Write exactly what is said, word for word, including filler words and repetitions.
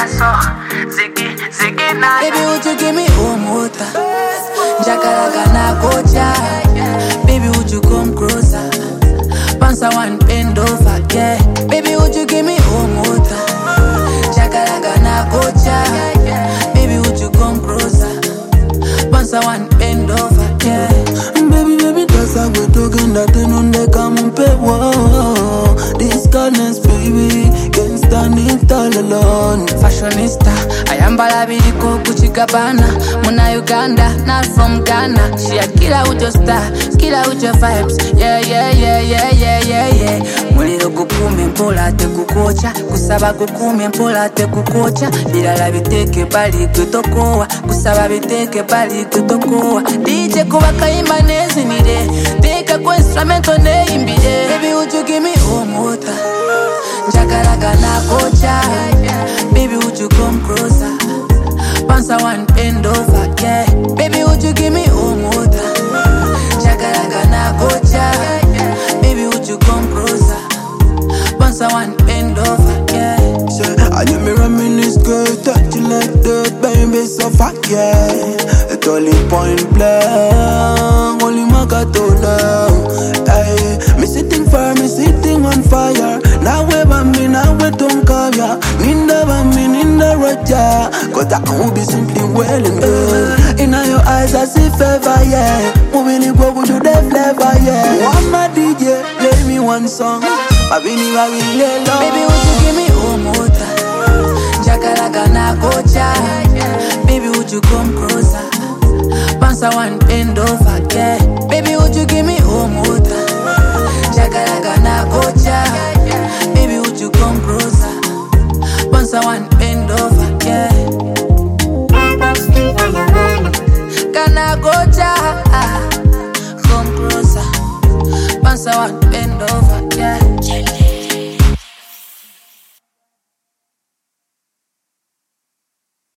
naso, ziki, ziki naso. Baby, would you give me home water? Jakaraka na kocha. Baby, would you come closer? Pansa one bend over, yeah. Baby, would you give me home water? Jakaraka na kocha. Baby, would you come closer? Pansa one bend over, yeah. Baby, baby, that's how we're talking. That they know they come and pay. Whoa, this kindness, baby, can't stand it all alone. Fashionista, I am Balabiko Kuchikabana, Muna Uganda, not from Ghana. She a killer with your style, killer with your vibes. Yeah, yeah, yeah, yeah, yeah, yeah, yeah. Muliro kukume mpola te kukocha, kusaba kukume mpola te kukocha. Bilala biteke bali kutokoa, kusaba biteke bali kutokoa. D J kuba kaimba nezi nide, teka kwa instrumento ne imbide. Baby, would you give me home water? Jakaraka na kocha. Baby, would you come closer? Pansa one bend over, yeah. Baby, would you give me home water? Jakaraka na kocha. Baby, would you come closer? Pansa one bend over, yeah. Say, I just me reminisce, girl, touch you like that, baby, so fuck yeah. It's only point blank, only Makatola. Hey, me sitting fire, me sitting on fire. Now we me, now we don't call ya. Ninda bami, ninda raja. Cause I will be simply well and good. In your eyes, I see favor, yeah. Moving it, go with you, the flavor, yeah. One my D J, play me one song. I really, I really love. Baby, would you give me home water? Jakaraka na kocha. Baby, would you come closer? Pansa one bend over, yeah. Baby, would you give me home water? Jakaraka na kocha. Baby, would you come closer? Pansa one bend over, yeah. Kana kocha, come closer. Pansa one.